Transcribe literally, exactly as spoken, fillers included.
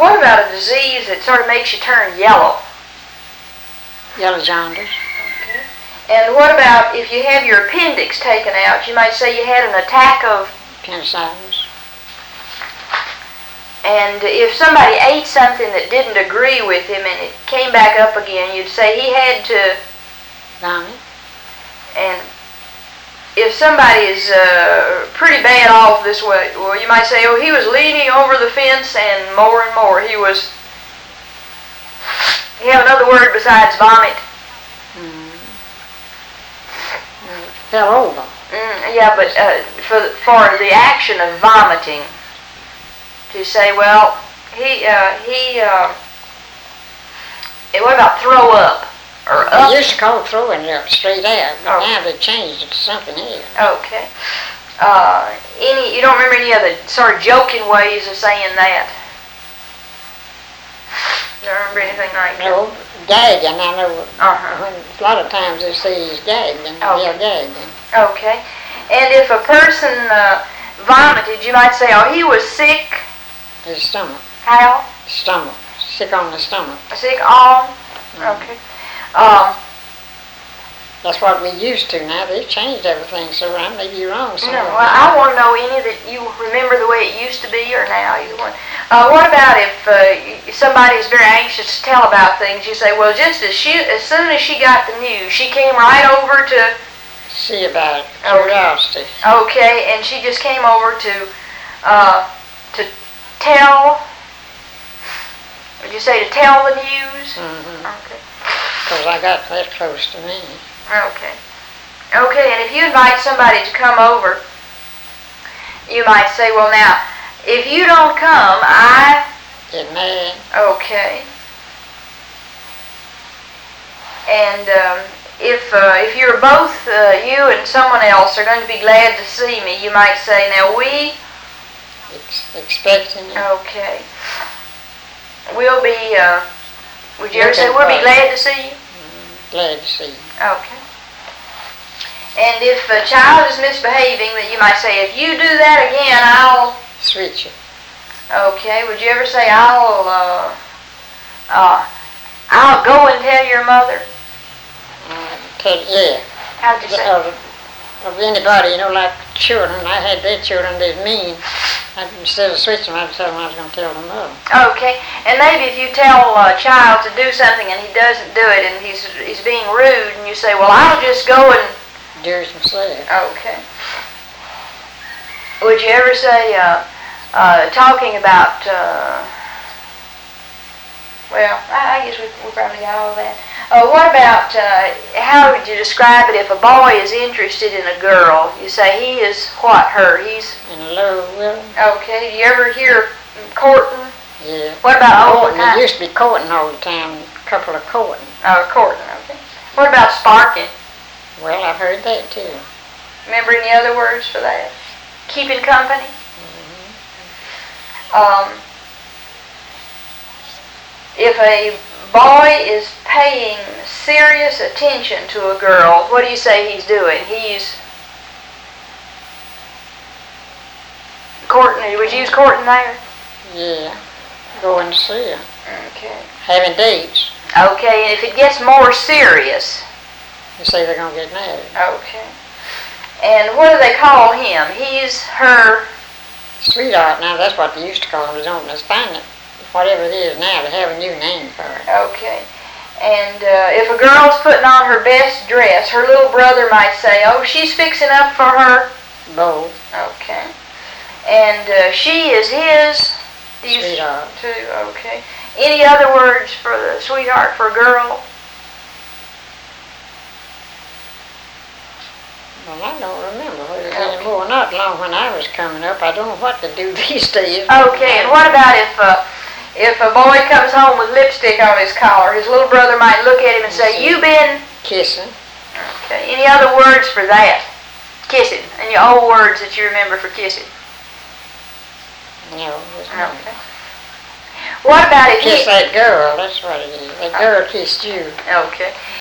what about a disease that sort of makes you turn yellow? Yellow jaundice. Okay. And what about if you have your appendix taken out? You might say you had an attack of appendicitis. And if somebody ate something that didn't agree with him and it came back up again, you'd say he had to vomit. And if somebody is uh, pretty bad off this way, well, you might say, oh, he was leaning over the fence and more and more. He was, you have another word besides vomit? Mm. Mm. Fell over. Mm, yeah, but uh, for, for the action of vomiting, to say, well, he, uh, he, uh, and what about throw up? Or up? They used to call throwing it up straight out, but oh. now they've changed it to something else. Okay. Uh, any, you don't remember any other sort of joking ways of saying that? You don't remember anything like that? No, gagging, I know. Uh-huh. When, a lot of times they say he's gagging, okay. yeah, gagging. Okay. And if a person uh, vomited, you might say, oh, he was sick. His stomach. How? Stomach. Sick on the stomach. Sick on? Mm-hmm. Okay. Um, That's what we used to now. They've changed everything, so I may be wrong somewhere. No, well, I want to know any that you remember the way it used to be or now. Either one. Uh, what about if uh, somebody is very anxious to tell about things? You say, well, just as she, as soon as she got the news, she came right over to see about it. Curiosity. Okay, and she just came over to uh, to tell. Would you say to tell the news? Mm-hmm. Okay. Because I got that close to me. Okay. Okay, and if you invite somebody to come over, you might say, well, now, if you don't come, I... Get mad. Okay. And um, if uh, if you're both, uh, you and someone else are going to be glad to see me, you might say, now, we... Ex- expecting you. Okay. We'll be... Uh, Would you ever say, we'll be glad to see you? Mm, glad to see you. Okay. And if a child is misbehaving, then you might say, if you do that again, I'll... Switch you. Okay. Would you ever say, I'll, uh, uh, I'll go and tell your mother? Uh, tell, yeah. How did you say? Of, of anybody, you know, like children. I had their children, they're mean. I, instead of switching them, I'd tell them I was going to tell them mother. Okay. And maybe if you tell a child to do something and he doesn't do it and he's he's being rude and you say, well, I'll just go and... Do it himself. Okay. Would you ever say, uh, uh, talking about, uh, well, I, I guess we, we probably got all that. Uh, what about, uh, how would you describe it if a boy is interested in a girl? You say he is what, her? He's... In love with her. Okay. Do you ever hear courting? Yeah. What about all the Courting, time? it used to be courting all the time, a couple of courting. Oh, courting, okay. What about sparking? Well, I've heard that too. Remember any other words for that? Keeping company? Mm-hmm. Um, if a boy is paying serious attention to a girl, what do you say he's doing? He's courting. Would you use courting there? Yeah. Going to see her. Okay. Having dates. Okay, and if it gets more serious? You say they're going to get married. Okay. And what do they call him? He's her... Sweetheart. Now, that's what they used to call him. Don't let's find it. Whatever it is now, they have a new name for it. Okay. And uh, if a girl's putting on her best dress, her little brother might say, oh, she's fixing up for her... Beau. Okay. And uh, she is his... Sweetheart. Too, okay. Any other words for the sweetheart for a girl? Well, I don't remember what it is okay. anymore. Not long when I was coming up. I don't know what to do these days. Okay, and what about if uh, if a boy comes home with lipstick on his collar? His little brother might look at him and say, you been... Kissing. Okay, any other words for that? Kissing. Any old words that you remember for kissing? No. Okay. What about if Kiss he... that girl, that's what it is. That girl kissed you. Okay.